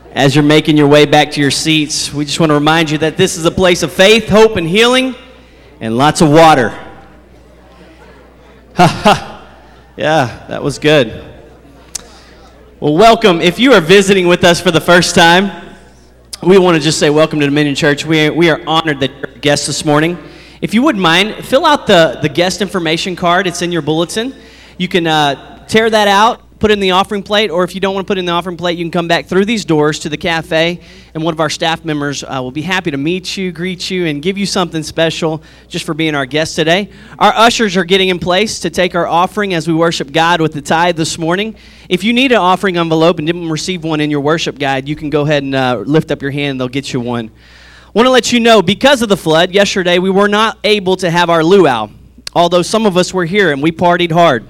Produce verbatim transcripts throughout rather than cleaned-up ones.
As you're making your way back to your seats, we just want to remind you that this is a place of faith, hope, and healing, and lots of water. Ha ha. Yeah, that was good. Well, welcome. If you are visiting with us for the first time, we want to just say welcome to Dominion Church. We are, we are honored that you're a guest this morning. If you wouldn't mind, fill out the, the guest information card. It's in your bulletin. You can uh, tear that out, put it in the offering plate, or if you don't want to put it in the offering plate, you can come back through these doors to the cafe, and one of our staff members uh, will be happy to meet you, greet you, and give you something special just for being our guest today. Our ushers are getting in place to take our offering as we worship God with the tithe this morning. If you need an offering envelope and didn't receive one in your worship guide, you can go ahead and uh, lift up your hand, and they'll get you one. I want to let you know, because of the flood, yesterday we were not able to have our luau, although some of us were here and we partied hard.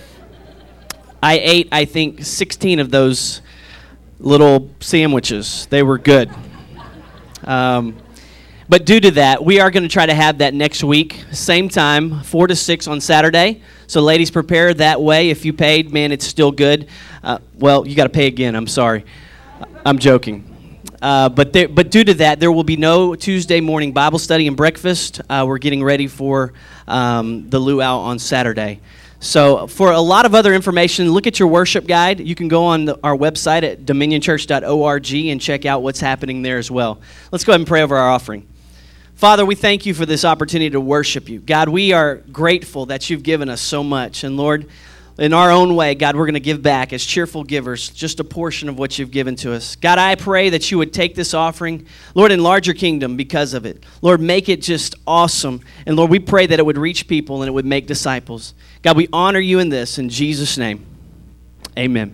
I ate, I think, sixteen of those little sandwiches. They were good. Um, but due to that, we are going to try to have that next week, same time, four to six on Saturday. So ladies, prepare that way. If you paid, man, it's still good. Uh, well, you got to pay again. I'm sorry. I'm joking. Uh, but there, but due to that, there will be no Tuesday morning Bible study and breakfast. Uh, we're getting ready for um, the luau on Saturday. So for a lot of other information, look at your worship guide. You can go on the, our website at dominion church dot org and check out what's happening there as well. Let's go ahead and pray over our offering. Father, we thank you for this opportunity to worship you. God, we are grateful that you've given us so much. And Lord, in our own way, God, we're going to give back as cheerful givers just a portion of what you've given to us. God, I pray that you would take this offering, Lord, enlarge your kingdom because of it. Lord, make it just awesome. And Lord, we pray that it would reach people and it would make disciples. God, we honor you in this. In Jesus' name, amen.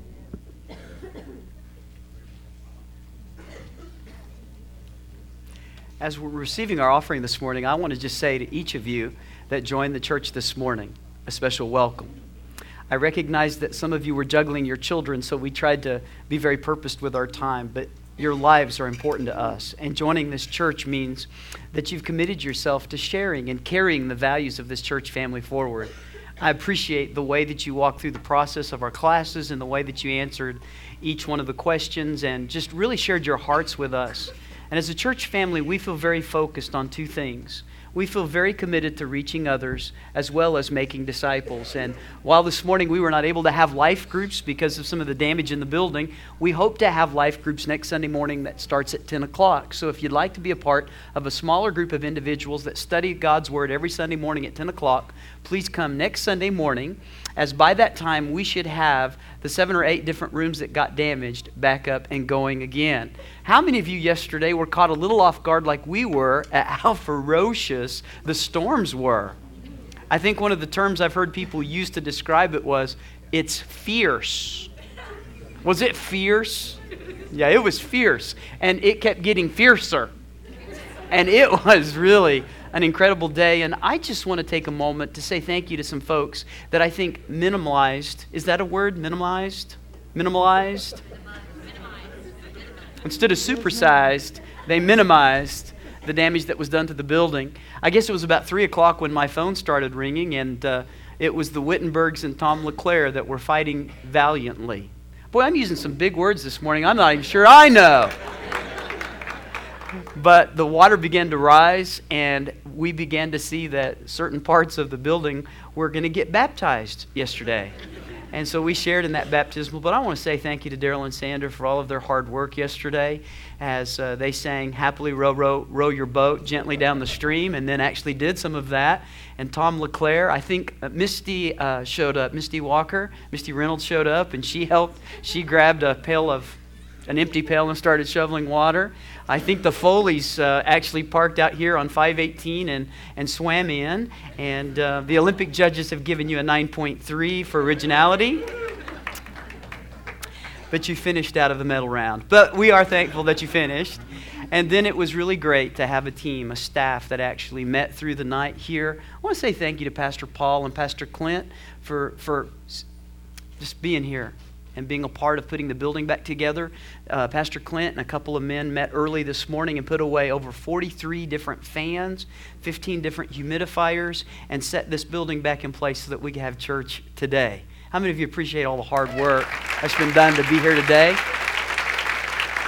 As we're receiving our offering this morning, I want to just say to each of you that joined the church this morning, a special welcome. I recognize that some of you were juggling your children, so we tried to be very purposed with our time, but your lives are important to us. And joining this church means that you've committed yourself to sharing and carrying the values of this church family forward. I appreciate the way that you walked through the process of our classes and the way that you answered each one of the questions and just really shared your hearts with us. And as a church family, we feel very focused on two things. We feel very committed to reaching others as well as making disciples. And while this morning we were not able to have life groups because of some of the damage in the building, we hope to have life groups next Sunday morning that starts at ten o'clock. So if you'd like to be a part of a smaller group of individuals that study God's Word every Sunday morning at ten o'clock, please come next Sunday morning, as by that time we should have the seven or eight different rooms that got damaged back up and going again. How many of you yesterday were caught a little off guard like we were at how ferocious the storms were? I think one of the terms I've heard people use to describe it was, it's fierce. Was it fierce? Yeah, it was fierce. And it kept getting fiercer. And it was really an incredible day. And I just want to take a moment to say thank you to some folks that I think minimalized. Is that a word? Minimalized? Minimalized? Instead of supersized, they minimized the damage that was done to the building. I guess it was about three o'clock when my phone started ringing, and uh, it was the Wittenbergs and Tom LeClaire that were fighting valiantly. Boy, I'm using some big words this morning. I'm not even sure I know. But the water began to rise, and we began to see that certain parts of the building were going to get baptized yesterday. And so we shared in that baptismal. But I want to say thank you to Daryl and Sander for all of their hard work yesterday as uh, they sang Happily Row, Row, Row Your Boat Gently Down the Stream, and then actually did some of that. And Tom LeClaire, I think uh, Misty uh, showed up. Misty Walker, Misty Reynolds showed up, and she helped. She grabbed a pail of, an empty pail and started shoveling water. I think the Foleys uh, actually parked out here on five eighteen and, and swam in. And uh, the Olympic judges have given you a nine point three for originality. But you finished out of the medal round. But we are thankful that you finished. And then it was really great to have a team, a staff that actually met through the night here. I want to say thank you to Pastor Paul and Pastor Clint for, for just being here and being a part of putting the building back together. Uh, Pastor Clint and a couple of men met early this morning and put away over forty-three different fans, fifteen different humidifiers, and set this building back in place so that we can have church today. How many of you appreciate all the hard work that's been done to be here today?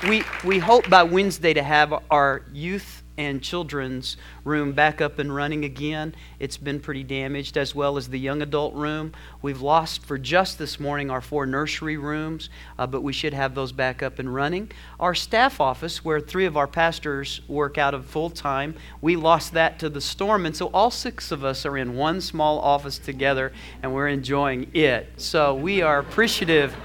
we, we hope by Wednesday to have our youth and children's room back up and running again. It's been pretty damaged, as well as the young adult room. We've lost for just this morning our four nursery rooms, uh, but we should have those back up and running. Our staff office, where three of our pastors work out of full time, we lost that to the storm, and so all six of us are in one small office together, and we're enjoying it. So we are appreciative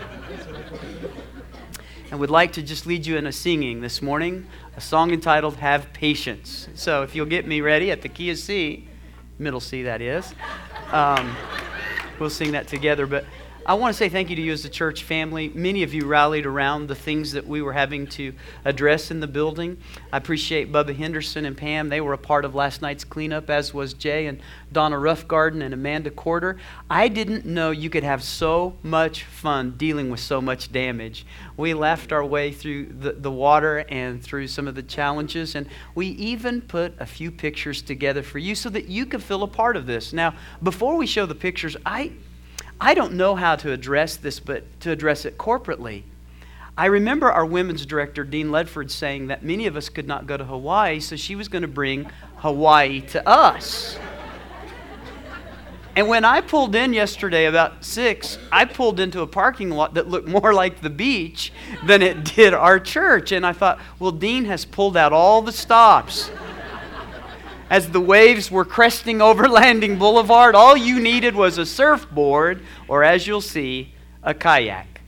and would like to just lead you in a singing this morning, a song entitled Have Patience. So if you'll get me ready at the key of C, middle C that is, um, we'll sing that together. But I want to say thank you to you as a church family. Many of you rallied around the things that we were having to address in the building. I appreciate Bubba Henderson and Pam. They were a part of last night's cleanup, as was Jay and Donna Roughgarden and Amanda Corder. I didn't know you could have so much fun dealing with so much damage. We laughed our way through the, the water and through some of the challenges, and we even put a few pictures together for you so that you could feel a part of this. Now, before we show the pictures, I... I don't know how to address this, but to address it corporately. I remember our women's director, Dean Ledford, saying that many of us could not go to Hawaii, so she was going to bring Hawaii to us. And when I pulled in yesterday about six, I pulled into a parking lot that looked more like the beach than it did our church. And I thought, well, Dean has pulled out all the stops. As the waves were cresting over Landing Boulevard, all you needed was a surfboard, or as you'll see, a kayak.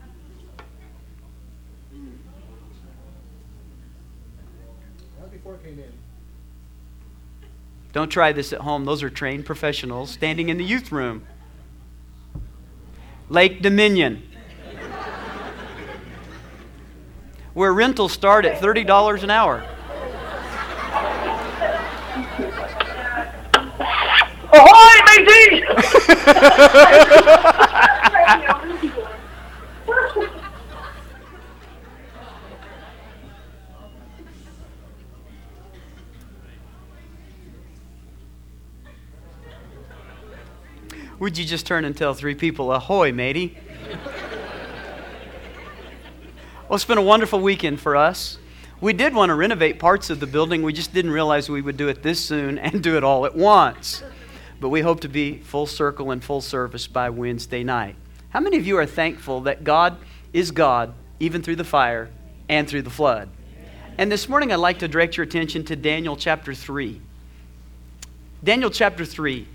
Not before it came in. Don't try this at home. Those are trained professionals standing in the youth room. Lake Dominion, where rentals start at thirty dollars an hour. Ahoy, matey! Would you just turn and tell three people, ahoy, matey? Well, it's been a wonderful weekend for us. We did want to renovate parts of the building. We just didn't realize we would do it this soon and do it all at once. But we hope to be full circle and full service by Wednesday night. How many of you are thankful that God is God even through the fire and through the flood? And this morning I'd like to direct your attention to Daniel chapter three. Daniel chapter three.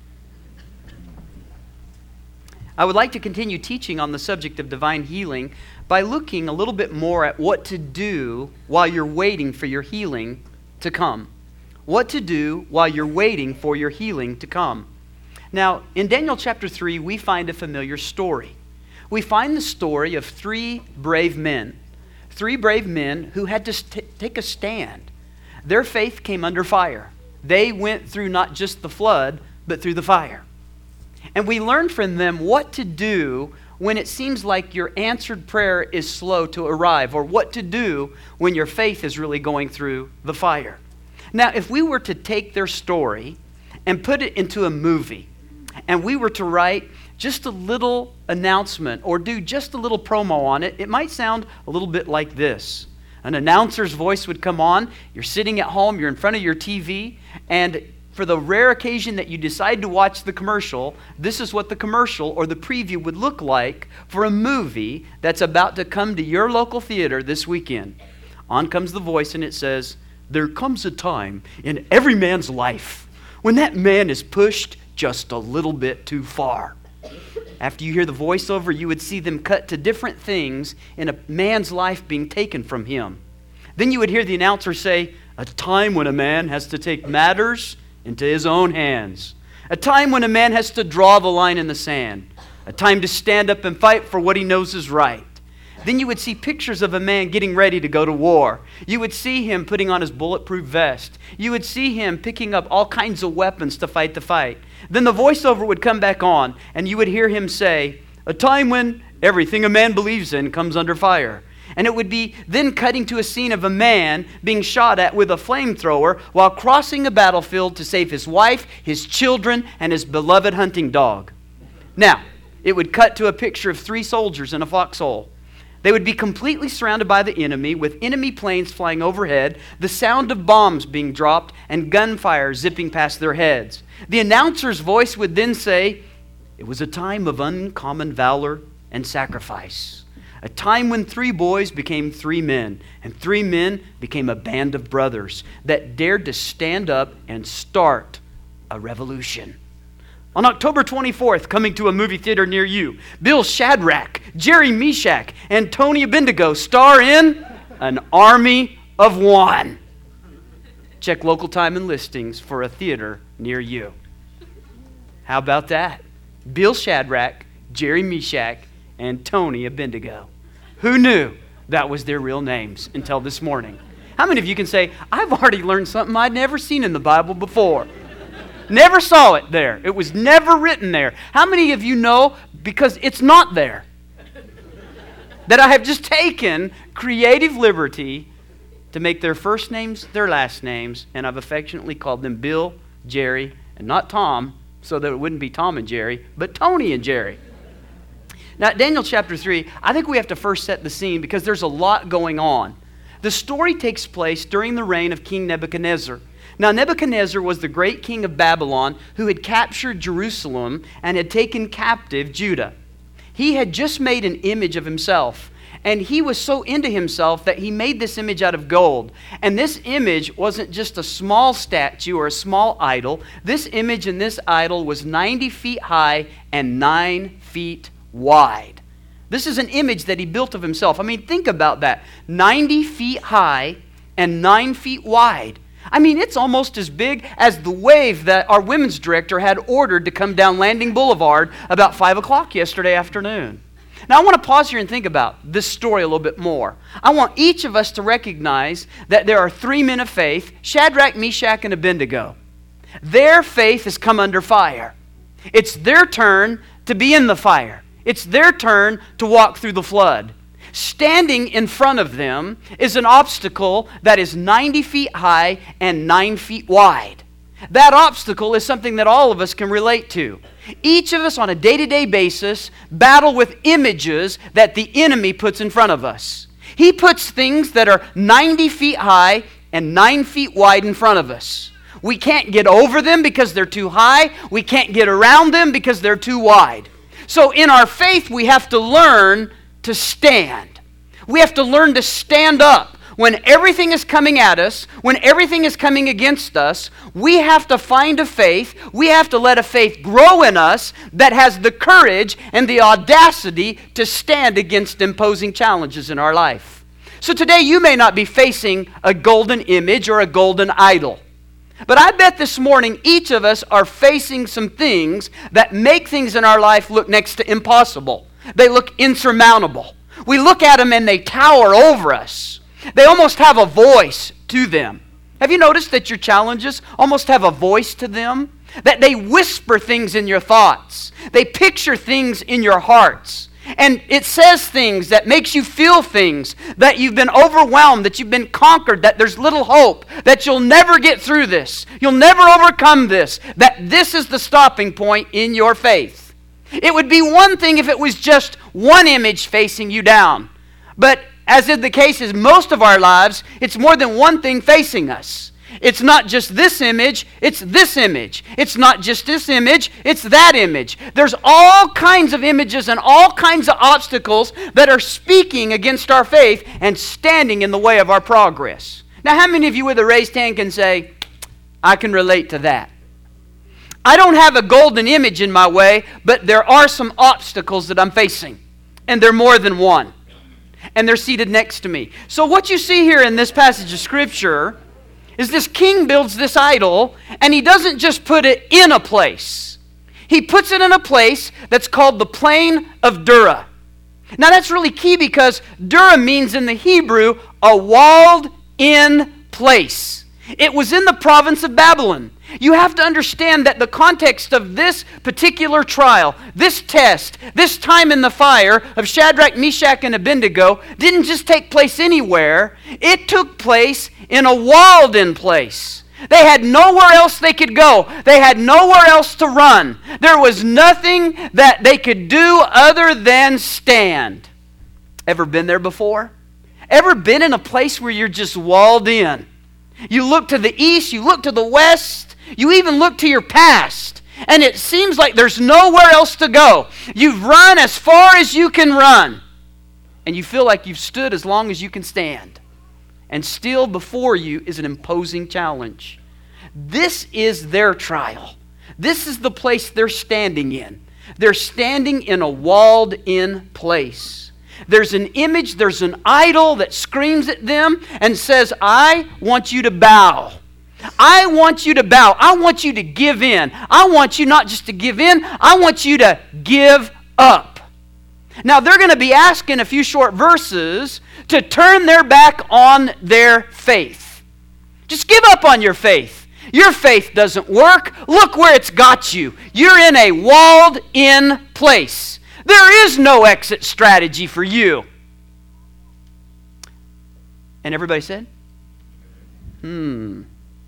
I would like to continue teaching on the subject of divine healing by looking a little bit more at what to do while you're waiting for your healing to come. What to do while you're waiting for your healing to come. Now, in Daniel chapter three, we find a familiar story. We find the story of three brave men. Three brave men who had to st- take a stand. Their faith came under fire. They went through not just the flood, but through the fire. And we learn from them what to do when it seems like your answered prayer is slow to arrive, or what to do when your faith is really going through the fire. Now, if we were to take their story and put it into a movie, and we were to write just a little announcement or do just a little promo on it, it might sound a little bit like this. An announcer's voice would come on. You're sitting at home, you're in front of your T V, and for the rare occasion that you decide to watch the commercial, this is what the commercial or the preview would look like for a movie that's about to come to your local theater this weekend. On comes the voice and it says, "There comes a time in every man's life when that man is pushed just a little bit too far." After you hear the voiceover, you would see them cut to different things in a man's life being taken from him. Then you would hear the announcer say, "A time when a man has to take matters into his own hands. A time when a man has to draw the line in the sand. A time to stand up and fight for what he knows is right." Then you would see pictures of a man getting ready to go to war. You would see him putting on his bulletproof vest. You would see him picking up all kinds of weapons to fight the fight. Then the voiceover would come back on, and you would hear him say, "A time when everything a man believes in comes under fire." And it would be then cutting to a scene of a man being shot at with a flamethrower while crossing a battlefield to save his wife, his children, and his beloved hunting dog. Now, it would cut to a picture of three soldiers in a foxhole. They would be completely surrounded by the enemy, with enemy planes flying overhead, the sound of bombs being dropped, and gunfire zipping past their heads. The announcer's voice would then say, "It was a time of uncommon valor and sacrifice. A time when three boys became three men, and three men became a band of brothers that dared to stand up and start a revolution." On October twenty-fourth, coming to a movie theater near you, Bill Shadrach, Jerry Meshach, and Tony Abendigo star in An Army of One. Check local time and listings for a theater near you. How about that? Bill Shadrach, Jerry Meshach, and Tony Abendigo. Who knew that was their real names until this morning? How many of you can say, "I've already learned something I'd never seen in the Bible before"? Never saw it there. It was never written there. How many of you know, because it's not there, that I have just taken creative liberty to make their first names their last names, and I've affectionately called them Bill, Jerry, and not Tom, so that it wouldn't be Tom and Jerry, but Tony and Jerry. Now, Daniel chapter three, I think we have to first set the scene because there's a lot going on. The story takes place during the reign of King Nebuchadnezzar. Now, Nebuchadnezzar was the great king of Babylon who had captured Jerusalem and had taken captive Judah. He had just made an image of himself, and he was so into himself that he made this image out of gold. And this image wasn't just a small statue or a small idol. This image and this idol was ninety feet high and nine feet wide. This is an image that he built of himself. I mean, think about that. ninety feet high and nine feet wide. I mean, it's almost as big as the wave that our women's director had ordered to come down Landing Boulevard about five o'clock yesterday afternoon. Now, I want to pause here and think about this story a little bit more. I want each of us to recognize that there are three men of faith, Shadrach, Meshach, and Abednego. Their faith has come under fire. It's their turn to be in the fire. It's their turn to walk through the flood. Standing in front of them is an obstacle that is ninety feet high and nine feet wide. That obstacle is something that all of us can relate to. Each of us on a day-to-day basis battle with images that the enemy puts in front of us. He puts things that are ninety feet high and nine feet wide in front of us. We can't get over them because they're too high. We can't get around them because they're too wide. So in our faith, we have to learn to stand. We have to learn to stand up. When everything is coming at us, when everything is coming against us, we have to find a faith, we have to let a faith grow in us that has the courage and the audacity to stand against imposing challenges in our life. So today you may not be facing a golden image or a golden idol. But I bet this morning each of us are facing some things that make things in our life look next to impossible. They look insurmountable. We look at them and they tower over us. They almost have a voice to them. Have you noticed that your challenges almost have a voice to them? That they whisper things in your thoughts. They picture things in your hearts. And it says things that makes you feel things, that you've been overwhelmed, that you've been conquered, that there's little hope, that you'll never get through this. You'll never overcome this. That this is the stopping point in your faith. It would be one thing if it was just one image facing you down. But as in the case is most of our lives, it's more than one thing facing us. It's not just this image, it's this image. It's not just this image, it's that image. There's all kinds of images and all kinds of obstacles that are speaking against our faith and standing in the way of our progress. Now, how many of you with a raised hand can say, "I can relate to that"? I don't have a golden image in my way, but there are some obstacles that I'm facing. And they're more than one. And they're seated next to me. So what you see here in this passage of Scripture is this king builds this idol, and he doesn't just put it in a place. He puts it in a place that's called the plain of Dura. Now that's really key because Dura means in the Hebrew a walled-in place. It was in the province of Babylon. You have to understand that the context of this particular trial, this test, this time in the fire of Shadrach, Meshach, and Abednego didn't just take place anywhere. It took place in a walled-in place. They had nowhere else they could go. They had nowhere else to run. There was nothing that they could do other than stand. Ever been there before? Ever been in a place where you're just walled in? You look to the east, you look to the west, you even look to your past, and it seems like there's nowhere else to go. You've run as far as you can run, and you feel like you've stood as long as you can stand. And still before you is an imposing challenge. This is their trial. This is the place they're standing in. They're standing in a walled-in place. There's an image, there's an idol that screams at them and says, I want you to bow. I want you to bow. I want you to give in. I want you not just to give in, I want you to give up. Now, they're going to be asked in a few short verses to turn their back on their faith. Just give up on your faith. Your faith doesn't work. Look where it's got you. You're in a walled-in place. There is no exit strategy for you. And everybody said, hmm.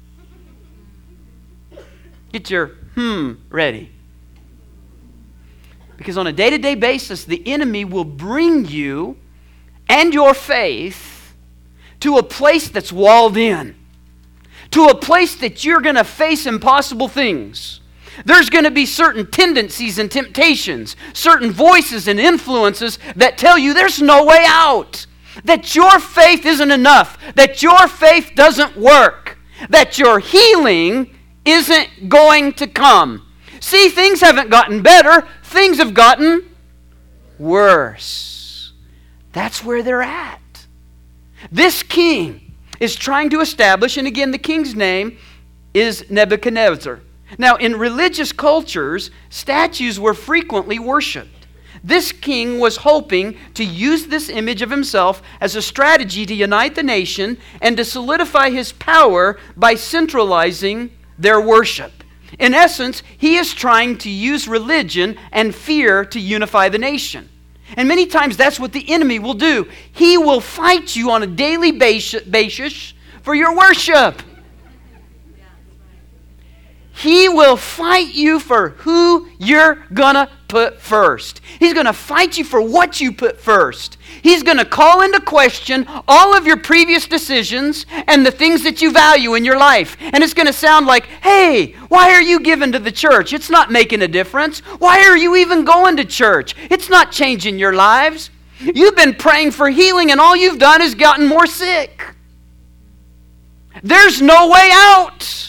Get your hmm ready. Because on a day-to-day basis, the enemy will bring you and your faith to a place that's walled in, to a place that you're going to face impossible things. There's going to be certain tendencies and temptations, certain voices and influences that tell you there's no way out, that your faith isn't enough, that your faith doesn't work, that your healing isn't going to come. See, things haven't gotten better, things have gotten worse. That's where they're at. This king is trying to establish, and again, the king's name is Nebuchadnezzar. Now, in religious cultures, statues were frequently worshipped. This king was hoping to use this image of himself as a strategy to unite the nation and to solidify his power by centralizing their worship. In essence, he is trying to use religion and fear to unify the nation. And many times that's what the enemy will do. He will fight you on a daily basis for your worship. He will fight you for who you're going to put first. He's going to fight you for what you put first. He's going to call into question all of your previous decisions and the things that you value in your life. And it's going to sound like, hey, why are you giving to the church? It's not making a difference. Why are you even going to church? It's not changing your lives. You've been praying for healing and all you've done is gotten more sick. There's no way out.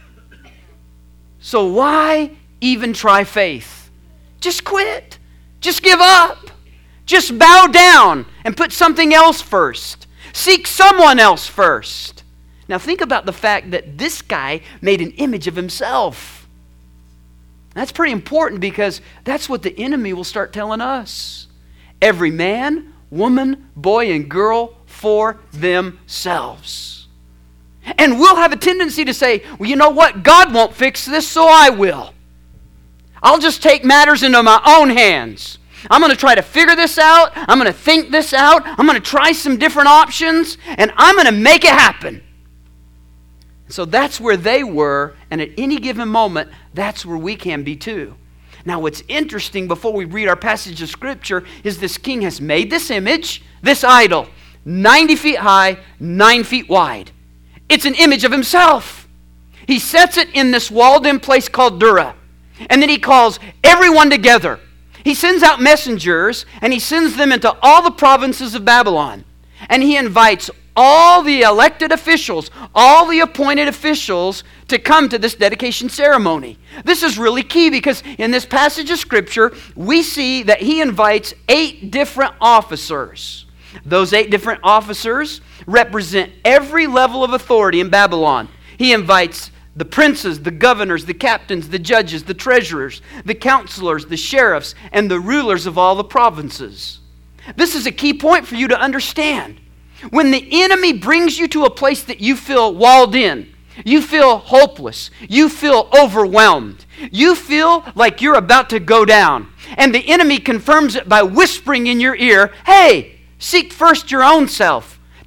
So why even try faith? Just quit. Just give up. Just bow down and put something else first. Seek someone else first. Now think about the fact that this guy made an image of himself. That's pretty important because that's what the enemy will start telling us. Every man, woman, boy, and girl for themselves. And we'll have a tendency to say, well, you know what? God won't fix this, so I will. I'll just take matters into my own hands. I'm going to try to figure this out. I'm going to think this out. I'm going to try some different options, and I'm going to make it happen. So that's where they were, and at any given moment, that's where we can be too. Now, what's interesting before we read our passage of Scripture is this king has made this image, this idol, ninety feet high, nine feet wide. It's an image of himself. He sets it in this walled-in place called Dura. And then he calls everyone together. He sends out messengers, and he sends them into all the provinces of Babylon. And he invites all the elected officials, all the appointed officials, to come to this dedication ceremony. This is really key because in this passage of Scripture, we see that he invites eight different officers. Those eight different officers represent every level of authority in Babylon. He invites the princes, the governors, the captains, the judges, the treasurers, the counselors, the sheriffs, and the rulers of all the provinces. This is a key point for you to understand. When the enemy brings you to a place that you feel walled in, you feel hopeless, you feel overwhelmed, you feel like you're about to go down, and the enemy confirms it by whispering in your ear, hey, seek first your own self.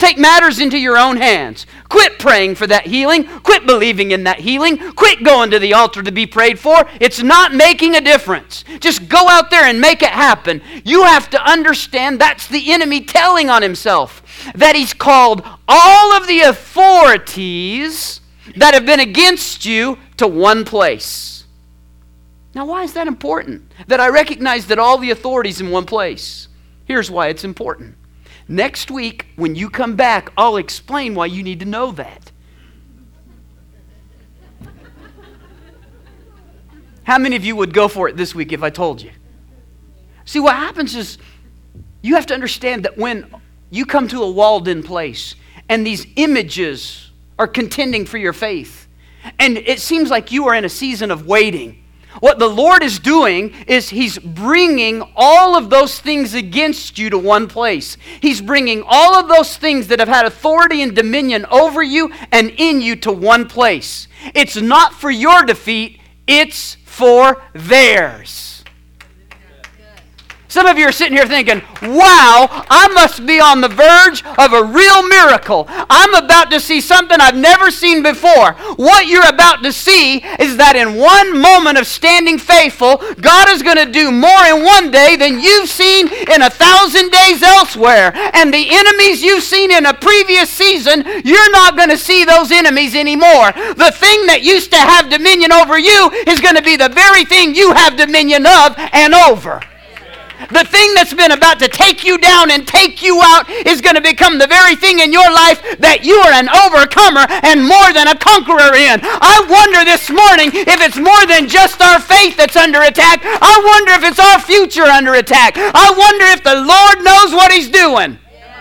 take matters into your own hands. Quit praying for that healing. Quit believing in that healing. Quit going to the altar to be prayed for. It's not making a difference. Just go out there and make it happen. You have to understand that's the enemy telling on himself, that he's called all of the authorities that have been against you to one place. Now, why is that important? That I recognize that all the authorities in one place. Here's why it's important. Next week, when you come back, I'll explain why you need to know that. How many of you would go for it this week if I told you? See, what happens is you have to understand that when you come to a walled-in place and these images are contending for your faith, and it seems like you are in a season of waiting, what the Lord is doing is He's bringing all of those things against you to one place. He's bringing all of those things that have had authority and dominion over you and in you to one place. It's not for your defeat, it's for theirs. Some of you are sitting here thinking, wow, I must be on the verge of a real miracle. I'm about to see something I've never seen before. What you're about to see is that in one moment of standing faithful, God is going to do more in one day than you've seen in a thousand days elsewhere. And the enemies you've seen in a previous season, you're not going to see those enemies anymore. The thing that used to have dominion over you is going to be the very thing you have dominion of and over. The thing that's been about to take you down and take you out is going to become the very thing in your life that you are an overcomer and more than a conqueror in. I wonder this morning if it's more than just our faith that's under attack. I wonder if it's our future under attack. I wonder if the Lord knows what He's doing.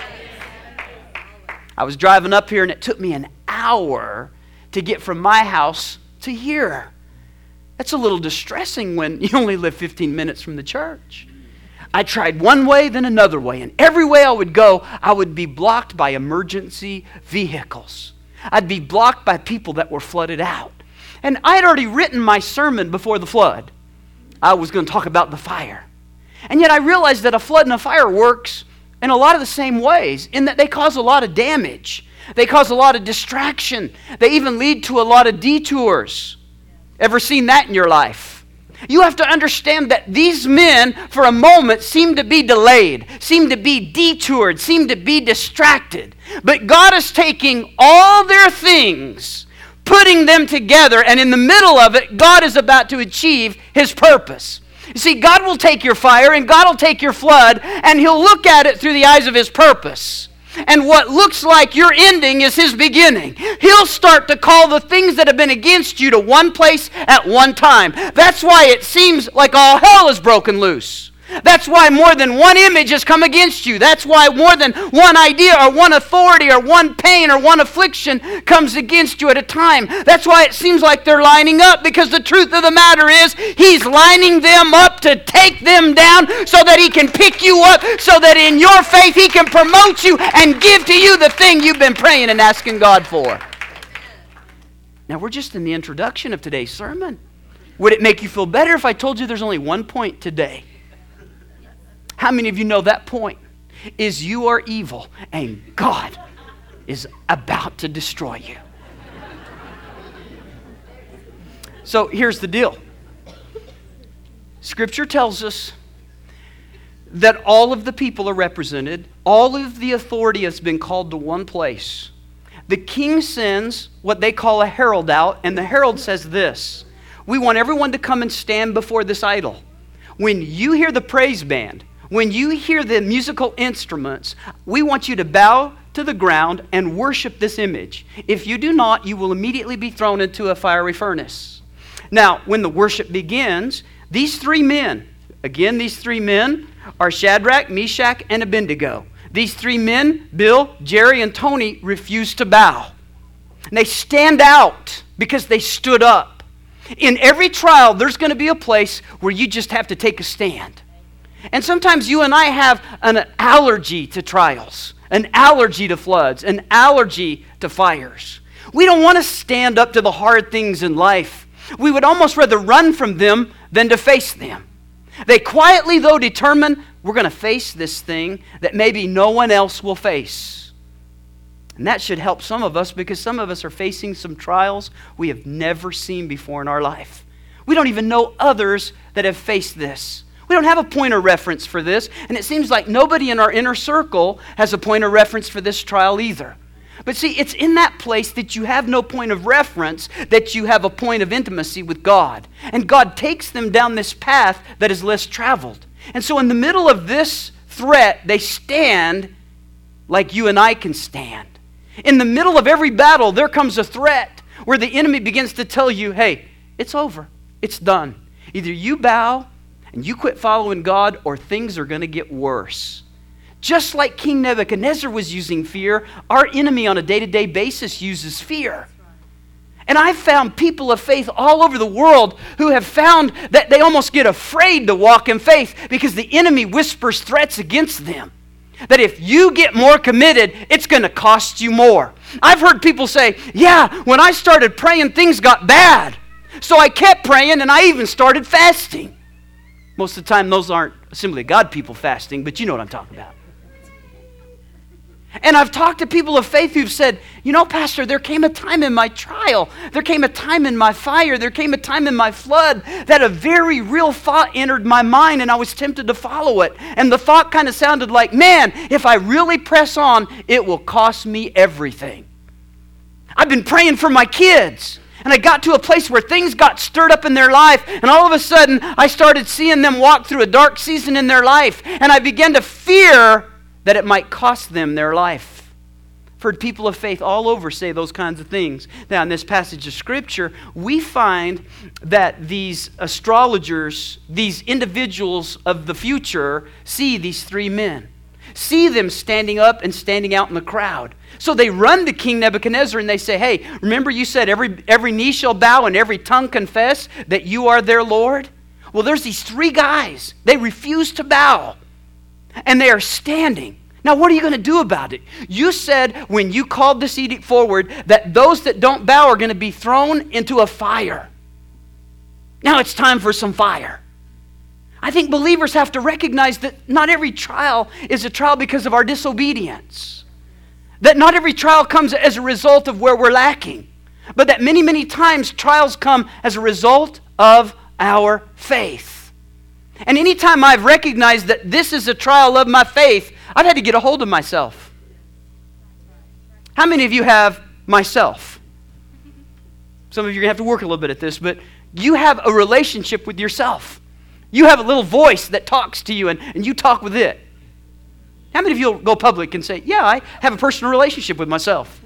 I was driving up here and it took me an hour to get from my house to here. That's a little distressing when you only live fifteen minutes from the church. I tried one way, then another way, and every way I would go, I would be blocked by emergency vehicles. I'd be blocked by people that were flooded out. And I had already written my sermon before the flood. I was going to talk about the fire. And yet I realized that a flood and a fire works in a lot of the same ways, in that they cause a lot of damage. They cause a lot of distraction. They even lead to a lot of detours. Ever seen that in your life? You have to understand that these men, for a moment, seem to be delayed, seem to be detoured, seem to be distracted. But God is taking all their things, putting them together, and in the middle of it, God is about to achieve His purpose. You see, God will take your fire, and God will take your flood, and He'll look at it through the eyes of His purpose. And what looks like your ending is His beginning. He'll start to call the things that have been against you to one place at one time. That's why it seems like all hell is broken loose. That's why more than one image has come against you. That's why more than one idea or one authority or one pain or one affliction comes against you at a time. That's why it seems like they're lining up, because the truth of the matter is He's lining them up to take them down so that He can pick you up, so that in your faith He can promote you and give to you the thing you've been praying and asking God for. Now, we're just in the introduction of today's sermon. Would it make you feel better if I told you there's only one point today? How many of you know that point is you are evil and God is about to destroy you? So here's the deal. Scripture tells us that all of the people are represented. All of the authority has been called to one place. The king sends what they call a herald out, and the herald says this: we want everyone to come and stand before this idol. When you hear the praise band, when you hear the musical instruments, we want you to bow to the ground and worship this image. If you do not, you will immediately be thrown into a fiery furnace. Now, when the worship begins, these three men, again, these three men are Shadrach, Meshach, and Abednego. These three men, Bill, Jerry, and Tony, refuse to bow. And they stand out because they stood up. In every trial, there's going to be a place where you just have to take a stand. And sometimes you and I have an allergy to trials, an allergy to floods, an allergy to fires. We don't want to stand up to the hard things in life. We would almost rather run from them than to face them. They quietly, though, determine we're going to face this thing that maybe no one else will face. And that should help some of us because some of us are facing some trials we have never seen before in our life. We don't even know others that have faced this. We don't have a point of reference for this, and it seems like nobody in our inner circle has a point of reference for this trial either. But see, it's in that place that you have no point of reference that you have a point of intimacy with God. And God takes them down this path that is less traveled. And so in the middle of this threat, they stand like you and I can stand. In the middle of every battle, there comes a threat where the enemy begins to tell you, hey, it's over. It's done. Either you bow and you quit following God or things are going to get worse. Just like King Nebuchadnezzar was using fear, our enemy on a day-to-day basis uses fear. And I've found people of faith all over the world who have found that they almost get afraid to walk in faith because the enemy whispers threats against them. That if you get more committed, it's going to cost you more. I've heard people say, yeah, when I started praying, things got bad. So I kept praying and I even started fasting. Most of the time, those aren't Assembly of God people fasting, but you know what I'm talking about. And I've talked to people of faith who've said, you know, Pastor, there came a time in my trial, there came a time in my fire, there came a time in my flood that a very real thought entered my mind and I was tempted to follow it. And the thought kind of sounded like, man, if I really press on, it will cost me everything. I've been praying for my kids. And I got to a place where things got stirred up in their life. And all of a sudden, I started seeing them walk through a dark season in their life. And I began to fear that it might cost them their life. I've heard people of faith all over say those kinds of things. Now, in this passage of Scripture, we find that these astrologers, these individuals of the future, see these three men. See them standing up and standing out in the crowd. So they run to King Nebuchadnezzar and they say, hey, remember you said every, every knee shall bow and every tongue confess that you are their Lord? Well, there's these three guys. They refuse to bow. And they are standing. Now, what are you going to do about it? You said when you called this edict forward that those that don't bow are going to be thrown into a fire. Now it's time for some fire. I think believers have to recognize that not every trial is a trial because of our disobedience. That not every trial comes as a result of where we're lacking. But that many, many times trials come as a result of our faith. And anytime I've recognized that this is a trial of my faith, I've had to get a hold of myself. How many of you have myself? Some of you are going to have to work a little bit at this, but you have a relationship with yourself. You have a little voice that talks to you, and, and you talk with it. How many of you will go public and say, yeah, I have a personal relationship with myself?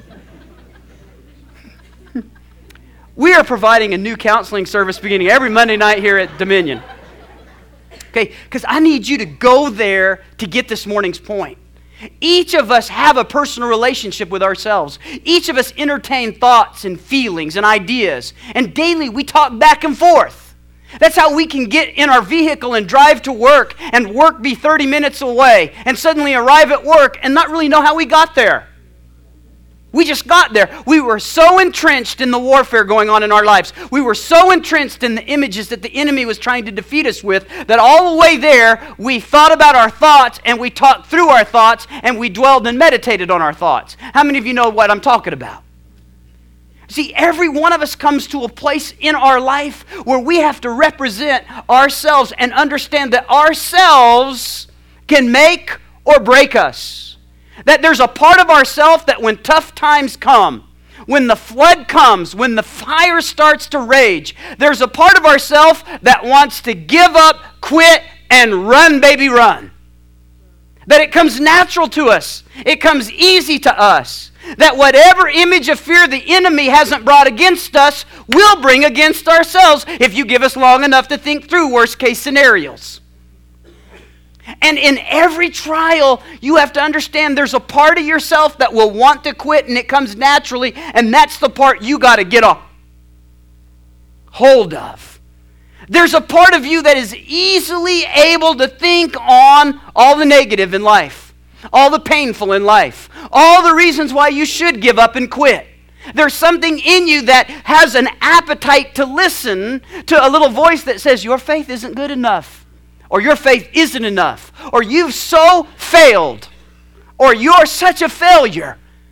We are providing a new counseling service beginning every Monday night here at Dominion. Okay, because I need you to go there to get this morning's point. Each of us have a personal relationship with ourselves. Each of us entertain thoughts and feelings and ideas. And daily we talk back and forth. That's how we can get in our vehicle and drive to work and work be thirty minutes away and suddenly arrive at work and not really know how we got there. We just got there. We were so entrenched in the warfare going on in our lives. We were so entrenched in the images that the enemy was trying to defeat us with that all the way there, we thought about our thoughts and we talked through our thoughts and we dwelled and meditated on our thoughts. How many of you know what I'm talking about? See, every one of us comes to a place in our life where we have to represent ourselves and understand that ourselves can make or break us. That there's a part of ourself that when tough times come, when the flood comes, when the fire starts to rage, there's a part of ourself that wants to give up, quit, and run, baby, run. That it comes natural to us. It comes easy to us. That whatever image of fear the enemy hasn't brought against us, we'll bring against ourselves if you give us long enough to think through worst case scenarios. And in every trial, you have to understand there's a part of yourself that will want to quit and it comes naturally, and that's the part you got to get a hold of. There's a part of you that is easily able to think on all the negative in life, all the painful in life, all the reasons why you should give up and quit. There's something in you that has an appetite to listen to a little voice that says, your faith isn't good enough. Or your faith isn't enough. Or you've so failed. Or you're such a failure.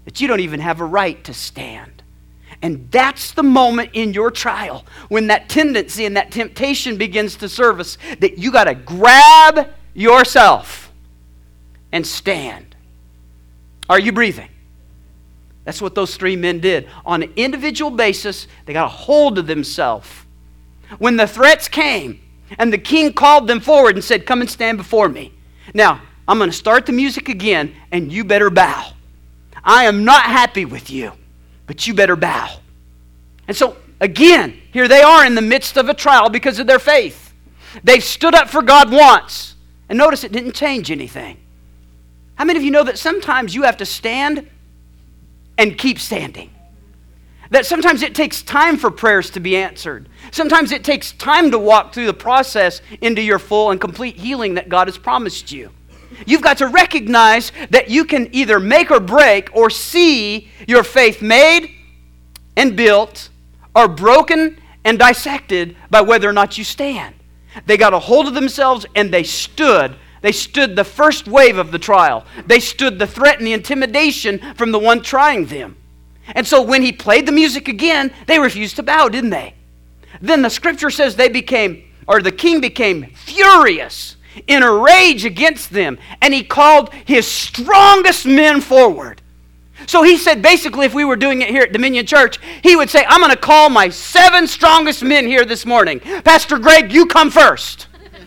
that you don't even have a right to stand. And that's the moment in your trial when that tendency and that temptation begins to surface that you got to grab yourself and stand. Are you breathing? That's what those three men did. On an individual basis, they got a hold of themselves. When the threats came and the king called them forward and said, come and stand before me. Now, I'm going to start the music again and you better bow. I am not happy with you, but you better bow. And so, again, here they are in the midst of a trial because of their faith. They've stood up for God once. And notice it didn't change anything. How many of you know that sometimes you have to stand and keep standing? That sometimes it takes time for prayers to be answered. Sometimes it takes time to walk through the process into your full and complete healing that God has promised you. You've got to recognize that you can either make or break or see your faith made and built or broken and dissected by whether or not you stand. They got a hold of themselves and they stood. They stood the first wave of the trial. They stood the threat and the intimidation from the one trying them. And so when he played the music again, they refused to bow, didn't they? Then the scripture says they became, or the king became furious, in a rage against them, and he called his strongest men forward. So he said, basically, if we were doing it here at Dominion Church, he would say, I'm going to call my seven strongest men here this morning. Pastor Greg, you come first.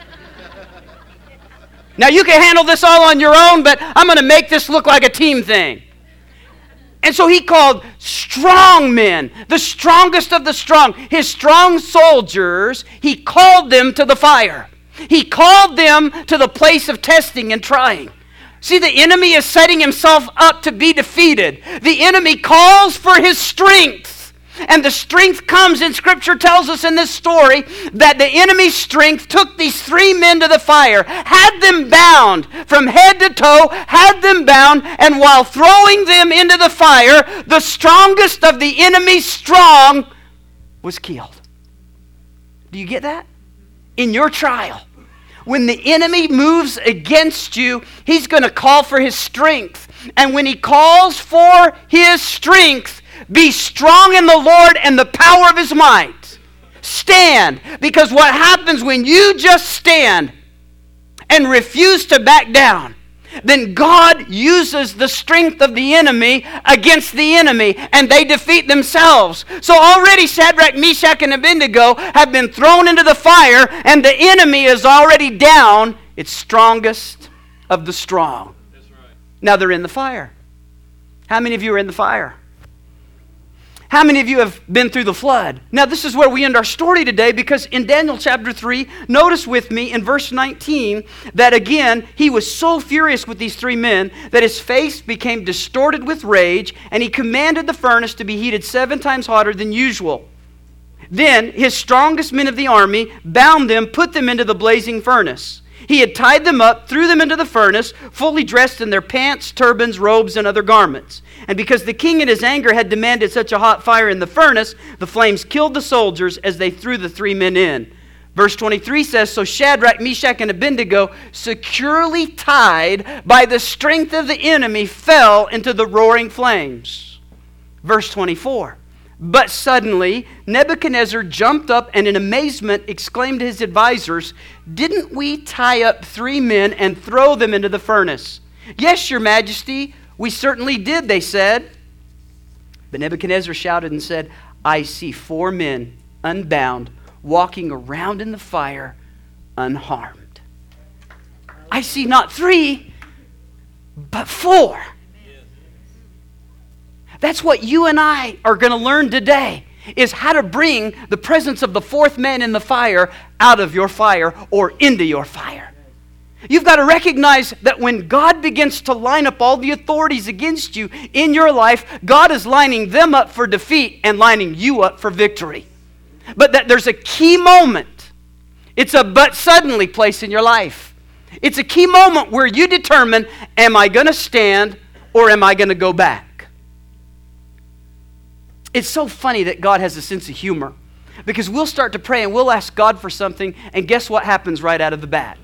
Now, you can handle this all on your own, but I'm going to make this look like a team thing. And so he called strong men, the strongest of the strong, his strong soldiers. He called them to the fire. He called them to the place of testing and trying. See, the enemy is setting himself up to be defeated. The enemy calls for his strength. And the strength comes, and Scripture tells us in this story that the enemy's strength took these three men to the fire, had them bound from head to toe, had them bound, and while throwing them into the fire, the strongest of the enemy's strong was killed. Do you get that? In your trial, when the enemy moves against you, he's going to call for his strength. And when he calls for his strength, be strong in the Lord and the power of his might. Stand. Because what happens when you just stand and refuse to back down, then God uses the strength of the enemy against the enemy, and they defeat themselves. So already Shadrach, Meshach, and Abednego have been thrown into the fire, and the enemy is already down its strongest of the strong. That's right. Now they're in the fire. How many of you are in the fire? How many of you have been through the flood? Now, this is where we end our story today, because in Daniel chapter three, notice with me in verse nineteen that again, he was so furious with these three men that his face became distorted with rage, and he commanded the furnace to be heated seven times hotter than usual. Then his strongest men of the army bound them, put them into the blazing furnace. He had tied them up, threw them into the furnace, fully dressed in their pants, turbans, robes, and other garments. And because the king in his anger had demanded such a hot fire in the furnace, the flames killed the soldiers as they threw the three men in. Verse twenty-three says, so Shadrach, Meshach, and Abednego, securely tied by the strength of the enemy, fell into the roaring flames. Verse twenty-four. But suddenly, Nebuchadnezzar jumped up and in amazement exclaimed to his advisors, didn't we tie up three men and throw them into the furnace? Yes, your majesty, we certainly did, they said. But Nebuchadnezzar shouted and said, I see four men unbound, walking around in the fire, unharmed. I see not three, but four. That's what you and I are going to learn today, is how to bring the presence of the fourth man in the fire out of your fire or into your fire. You've got to recognize that when God begins to line up all the authorities against you in your life, God is lining them up for defeat and lining you up for victory. But that there's a key moment. It's a but suddenly place in your life. It's a key moment where you determine, am I going to stand or am I going to go back? It's so funny that God has a sense of humor, because we'll start to pray and we'll ask God for something, and guess what happens right out of the bat?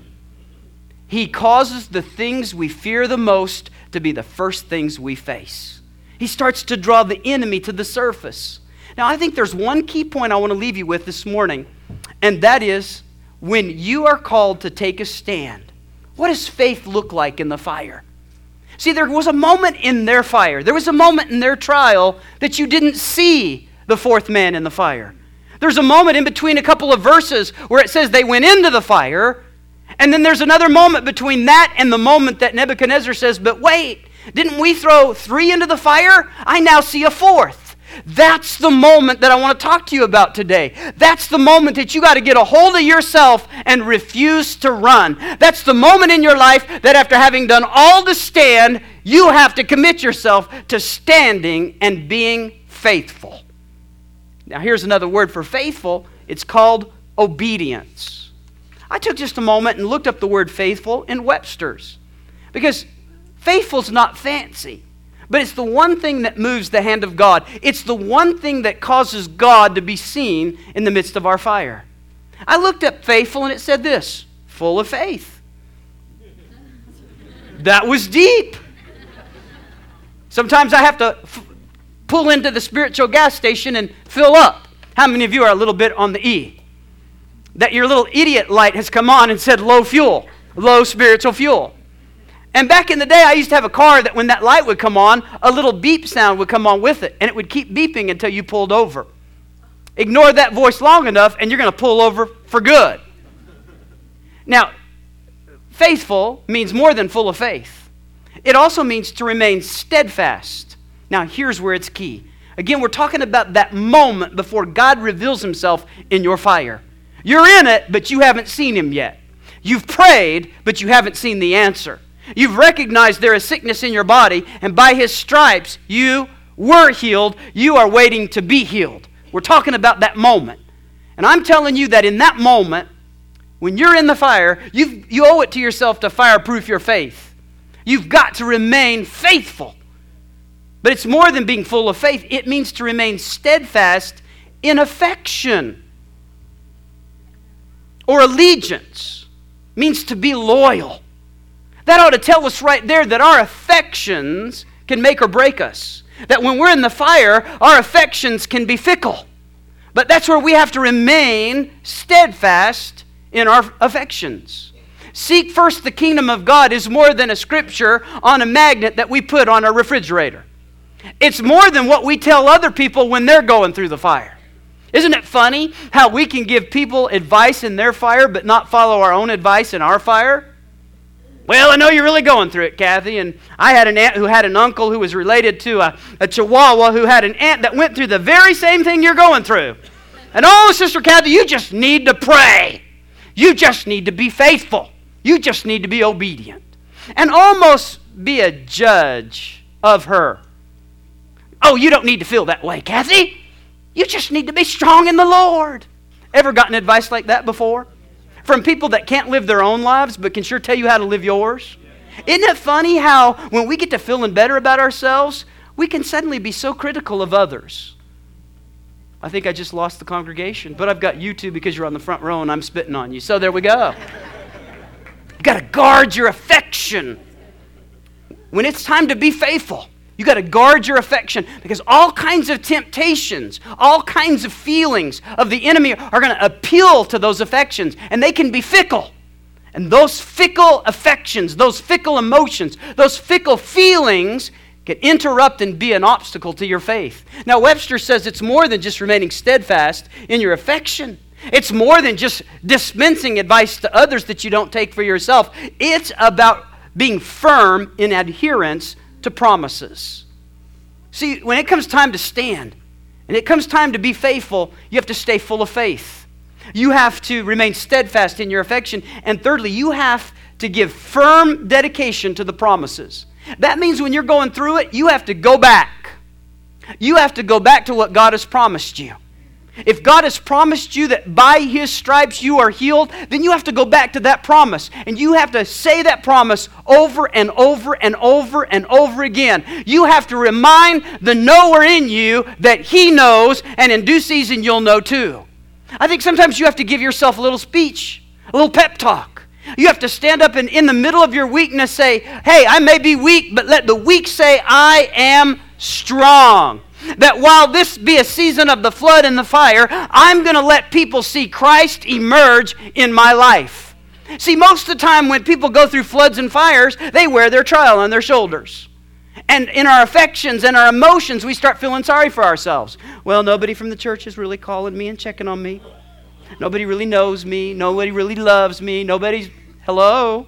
He causes the things we fear the most to be the first things we face. He starts to draw the enemy to the surface. Now, I think there's one key point I want to leave you with this morning, and that is when you are called to take a stand, what does faith look like in the fire? See, there was a moment in their fire, there was a moment in their trial that you didn't see the fourth man in the fire. There's a moment in between a couple of verses where it says they went into the fire, and then there's another moment between that and the moment that Nebuchadnezzar says, but wait, didn't we throw three into the fire? I now see a fourth. That's the moment that I want to talk to you about today. That's the moment that you got to get a hold of yourself and refuse to run. That's the moment in your life that after having done all to stand, you have to commit yourself to standing and being faithful. Now here's another word for faithful. It's called obedience. I took just a moment and looked up the word faithful in Webster's, because faithful's not fancy. But it's the one thing that moves the hand of God. It's the one thing that causes God to be seen in the midst of our fire. I looked up faithful and it said this, full of faith. That was deep. Sometimes I have to f- pull into the spiritual gas station and fill up. How many of you are a little bit on the E? That your little idiot light has come on and said low fuel, low spiritual fuel. And back in the day, I used to have a car that when that light would come on, a little beep sound would come on with it, and it would keep beeping until you pulled over. Ignore that voice long enough, and you're going to pull over for good. Now, faithful means more than full of faith. It also means to remain steadfast. Now, here's where it's key. Again, we're talking about that moment before God reveals himself in your fire. You're in it, but you haven't seen him yet. You've prayed, but you haven't seen the answer. You've recognized there is sickness in your body, and by his stripes you were healed. You are waiting to be healed. We're talking about that moment. And I'm telling you that in that moment, when you're in the fire, you you owe it to yourself to fireproof your faith. You've got to remain faithful. But it's more than being full of faith. It means to remain steadfast in affection or allegiance. It means to be loyal. That ought to tell us right there that our affections can make or break us. That when we're in the fire, our affections can be fickle. But that's where we have to remain steadfast in our affections. Seek first the kingdom of God is more than a scripture on a magnet that we put on our refrigerator. It's more than what we tell other people when they're going through the fire. Isn't it funny how we can give people advice in their fire but not follow our own advice in our fire? Well, I know you're really going through it, Kathy, and I had an aunt who had an uncle who was related to a, a Chihuahua who had an aunt that went through the very same thing you're going through. And oh, Sister Kathy, you just need to pray. You just need to be faithful. You just need to be obedient. And almost be a judge of her. Oh, you don't need to feel that way, Kathy. You just need to be strong in the Lord. Ever gotten advice like that before? From people that can't live their own lives but can sure tell you how to live yours? Isn't it funny how when we get to feeling better about ourselves, we can suddenly be so critical of others? I think I just lost the congregation, but I've got you two because you're on the front row and I'm spitting on you. So there we go. You've got to guard your affection. When it's time to be faithful, you got to guard your affection, because all kinds of temptations, all kinds of feelings of the enemy are going to appeal to those affections, and they can be fickle. And those fickle affections, those fickle emotions, those fickle feelings can interrupt and be an obstacle to your faith. Now, Webster says it's more than just remaining steadfast in your affection. It's more than just dispensing advice to others that you don't take for yourself. It's about being firm in adherence to promises. See, when it comes time to stand, and it comes time to be faithful, you have to stay full of faith. You have to remain steadfast in your affection. And thirdly, you have to give firm dedication to the promises. That means when you're going through it, you have to go back. You have to go back to what God has promised you. If God has promised you that by his stripes you are healed, then you have to go back to that promise. And you have to say that promise over and over and over and over again. You have to remind the knower in you that he knows, and in due season you'll know too. I think sometimes you have to give yourself a little speech, a little pep talk. You have to stand up and in the middle of your weakness say, hey, I may be weak, but let the weak say, I am strong. That while this be a season of the flood and the fire, I'm going to let people see Christ emerge in my life. See, most of the time when people go through floods and fires, they wear their trial on their shoulders. And in our affections and our emotions, we start feeling sorry for ourselves. Well, nobody from the church is really calling me and checking on me. Nobody really knows me. Nobody really loves me. Nobody's, hello?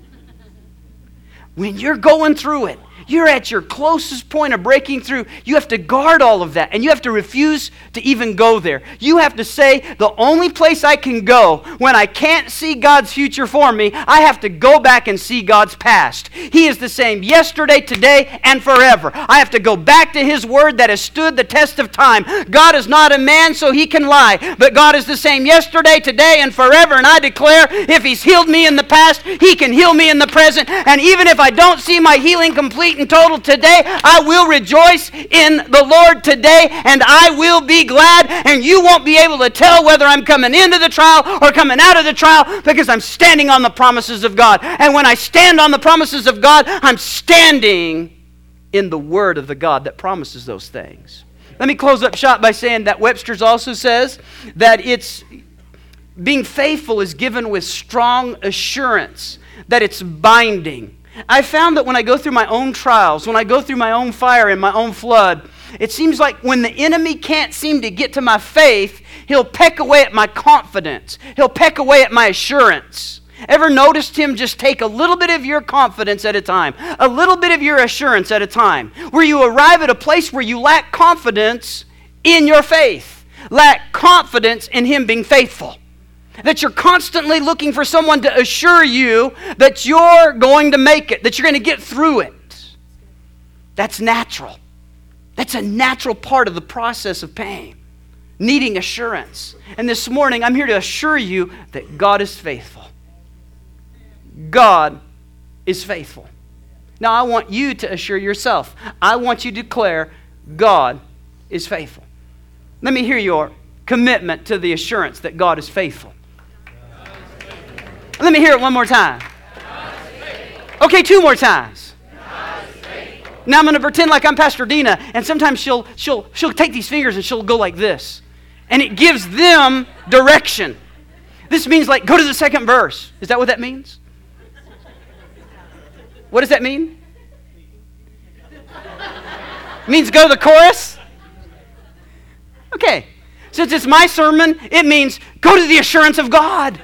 When you're going through it, you're at your closest point of breaking through. You have to guard all of that, and you have to refuse to even go there. You have to say, the only place I can go when I can't see God's future for me, I have to go back and see God's past. He is the same yesterday, today, and forever. I have to go back to His Word that has stood the test of time. God is not a man, so He can lie, but God is the same yesterday, today, and forever, and I declare, if He's healed me in the past, He can heal me in the present, and even if I don't see my healing complete and total today, I will rejoice in the Lord today, and I will be glad, and you won't be able to tell whether I'm coming into the trial or coming out of the trial, because I'm standing on the promises of God. And when I stand on the promises of God, I'm standing in the Word of the God that promises those things. Let me close up shop by saying that Webster's also says that it's being faithful is given with strong assurance, that it's binding. I found that when I go through my own trials, when I go through my own fire and my own flood, it seems like when the enemy can't seem to get to my faith, he'll peck away at my confidence. He'll peck away at my assurance. Ever noticed him just take a little bit of your confidence at a time, a little bit of your assurance at a time, where you arrive at a place where you lack confidence in your faith, lack confidence in Him being faithful? That you're constantly looking for someone to assure you that you're going to make it, that you're going to get through it. That's natural. That's a natural part of the process of pain, needing assurance. And this morning, I'm here to assure you that God is faithful. God is faithful. Now, I want you to assure yourself. I want you to declare, God is faithful. Let me hear your commitment to the assurance that God is faithful. Let me hear it one more time. Okay, two more times. Now I'm going to pretend like I'm Pastor Dina, and sometimes she'll she'll she'll take these fingers and she'll go like this, and it gives them direction. This means like go to the second verse. Is that what that means? What does that mean? It means go to the chorus? Okay. Since it's my sermon, it means go to the assurance of God.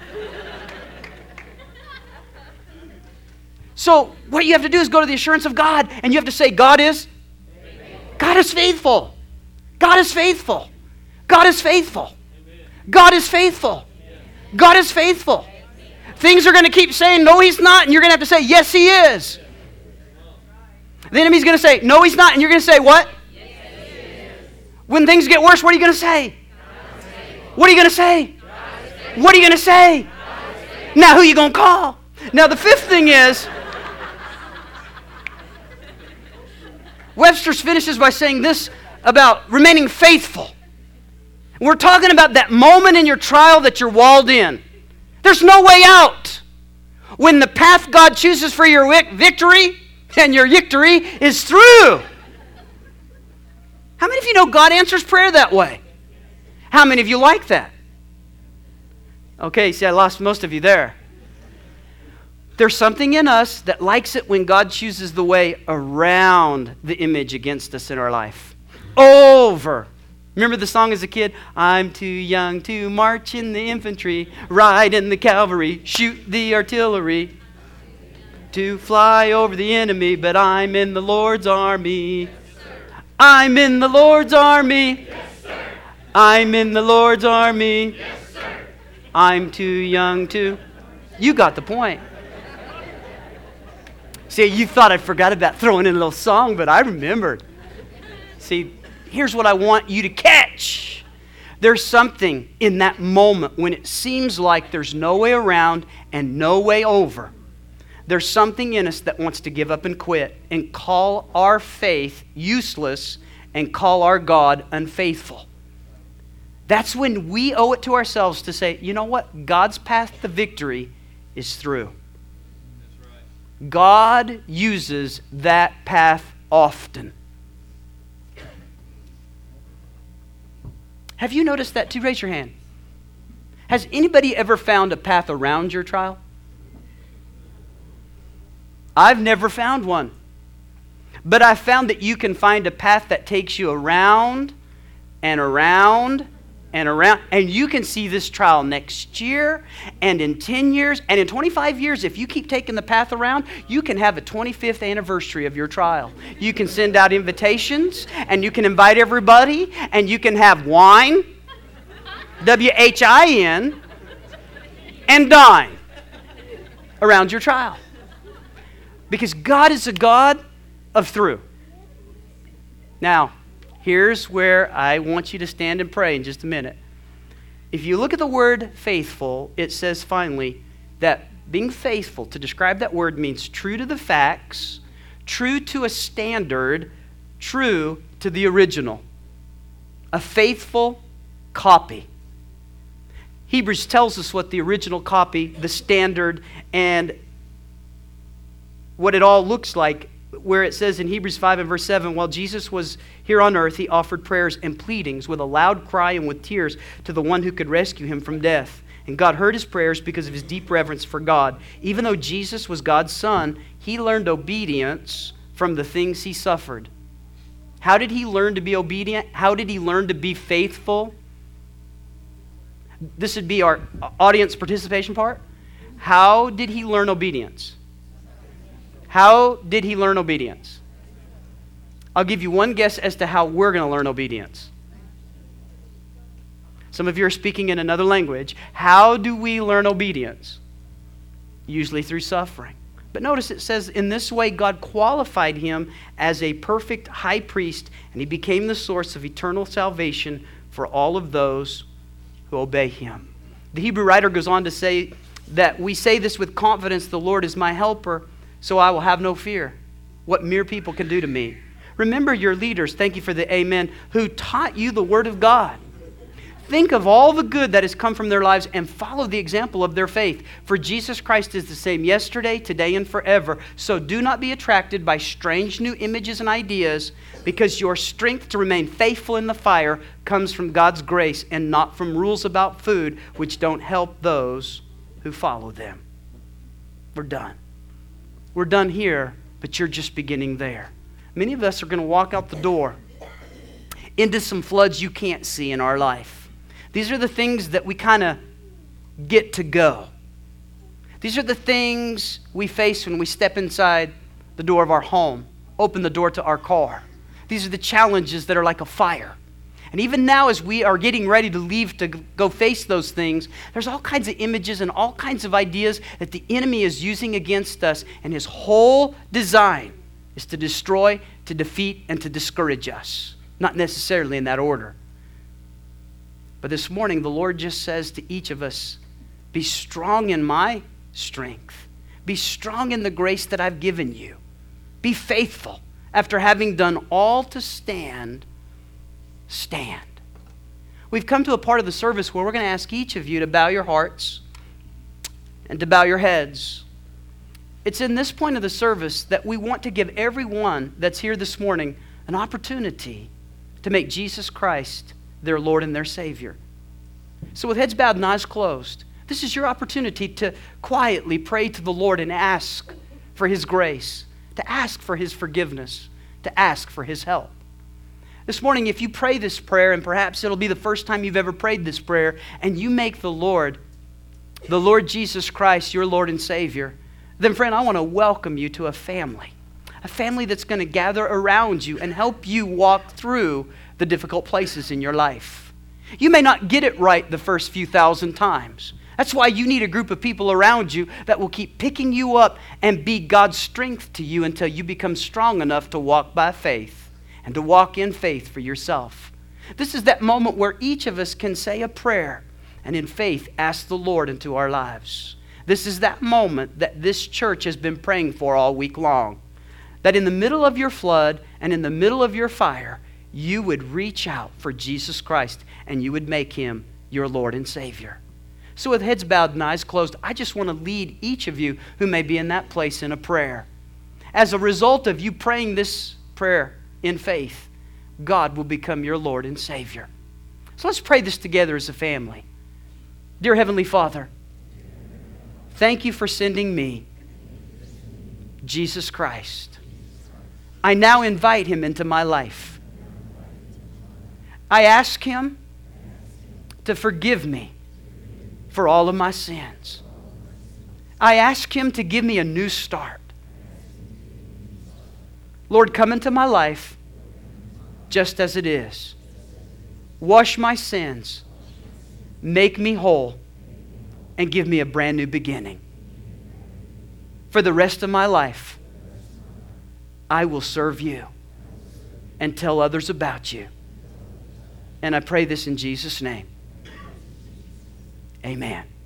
So what you have to do is go to the assurance of God, and you have to say, God is? God is faithful. God is faithful. God is faithful. God is faithful. God is faithful. Things are going to keep saying, no, He's not, and you're going to have to say, yes, He is. The enemy's going to say, no, He's not, and you're going to say, what? When things get worse, what are you going to say? What are you going to say? What are you going to say? Now, who are you going to call? Now, the fifth thing is, Webster's finishes by saying this about remaining faithful. We're talking about that moment in your trial that you're walled in. There's no way out. When the path God chooses for your victory and your victory is through. How many of you know God answers prayer that way? How many of you like that? Okay, see, I lost most of you there. There's something in us that likes it when God chooses the way around the image against us in our life. Over. Remember the song as a kid? I'm too young to march in the infantry, ride in the cavalry, shoot the artillery, to fly over the enemy, but I'm in the Lord's army. Yes, I'm in the Lord's army. Yes, sir. I'm in the Lord's army. Yes, sir. I'm too young to... You got the point. See, you thought I forgot about throwing in a little song, but I remembered. See, here's what I want you to catch. There's something in that moment when it seems like there's no way around and no way over. There's something in us that wants to give up and quit and call our faith useless and call our God unfaithful. That's when we owe it to ourselves to say, you know what? God's path to victory is through. God uses that path often. Have you noticed that too? Raise your hand. Has anybody ever found a path around your trial? I've never found one. But I found that you can find a path that takes you around and around and around. And you can see this trial next year and in ten years and in twenty-five years. If you keep taking the path around, you can have a twenty-fifth anniversary of your trial. You can send out invitations and you can invite everybody and you can have wine, W H I N, and dine around your trial. Because God is a God of through. Now, here's where I want you to stand and pray in just a minute. If you look at the word faithful, it says finally that being faithful, to describe that word, means true to the facts, true to a standard, true to the original. A faithful copy. Hebrews tells us what the original copy, the standard, and what it all looks like, where it says in Hebrews five and verse seven, while Jesus was here on earth, he offered prayers and pleadings with a loud cry and with tears to the one who could rescue him from death. And God heard his prayers because of his deep reverence for God. Even though Jesus was God's son, he learned obedience from the things he suffered. How did he learn to be obedient? How did he learn to be faithful? This would be our audience participation part. How did he learn obedience? How did he learn obedience? I'll give you one guess as to how we're going to learn obedience. Some of you are speaking in another language. How do we learn obedience? Usually through suffering. But notice it says, in this way God qualified him as a perfect high priest, and he became the source of eternal salvation for all of those who obey him. The Hebrew writer goes on to say that we say this with confidence, the Lord is my helper, so I will have no fear what mere people can do to me. Remember your leaders, thank you for the amen, who taught you the word of God. Think of all the good that has come from their lives and follow the example of their faith. For Jesus Christ is the same yesterday, today, and forever. So do not be attracted by strange new images and ideas, because your strength to remain faithful in the fire comes from God's grace and not from rules about food which don't help those who follow them. We're done. We're done here, but you're just beginning there. Many of us are going to walk out the door into some floods you can't see in our life. These are the things that we kind of get to go. These are the things we face when we step inside the door of our home, open the door to our car. These are the challenges that are like a fire. And even now, as we are getting ready to leave to go face those things, there's all kinds of images and all kinds of ideas that the enemy is using against us. And his whole design is to destroy, to defeat, and to discourage us. Not necessarily in that order. But this morning, the Lord just says to each of us, be strong in my strength. Be strong in the grace that I've given you. Be faithful. After having done all to stand, stand. We've come to a part of the service where we're going to ask each of you to bow your hearts and to bow your heads. It's in this point of the service that we want to give everyone that's here this morning an opportunity to make Jesus Christ their Lord and their Savior. So with heads bowed and eyes closed, this is your opportunity to quietly pray to the Lord and ask for His grace, to ask for His forgiveness, to ask for His help. This morning, if you pray this prayer, and perhaps it'll be the first time you've ever prayed this prayer, and you make the Lord, the Lord Jesus Christ, your Lord and Savior, then friend, I want to welcome you to a family. A family that's going to gather around you and help you walk through the difficult places in your life. You may not get it right the first few thousand times. That's why you need a group of people around you that will keep picking you up and be God's strength to you until you become strong enough to walk by faith and to walk in faith for yourself. This is that moment where each of us can say a prayer and in faith ask the Lord into our lives. This is that moment that this church has been praying for all week long. That in the middle of your flood and in the middle of your fire, you would reach out for Jesus Christ and you would make Him your Lord and Savior. So with heads bowed and eyes closed, I just want to lead each of you who may be in that place in a prayer. As a result of you praying this prayer in faith, God will become your Lord and Savior. So let's pray this together as a family. Dear Heavenly Father, thank you for sending me, Jesus Christ. I now invite him into my life. I ask him to forgive me for all of my sins. I ask him to give me a new start. Lord, come into my life just as it is. Wash my sins. Make me whole. And give me a brand new beginning. For the rest of my life, I will serve you and tell others about you. And I pray this in Jesus' name. Amen.